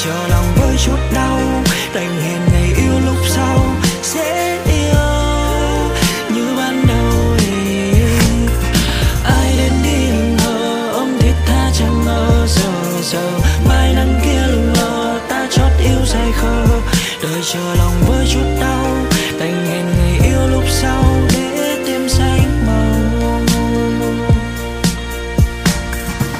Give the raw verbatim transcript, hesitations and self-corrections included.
chờ lòng với chút đau, đành hẹn ngày yêu lúc sau sẽ yêu như ban đầu. Ai đến đi lừng mơ, ông thiết tha chẳng ngờ giờ giờ mai nắng kia lừng mờ, ta chót yêu say khờ, đợi chờ lòng với chút đau.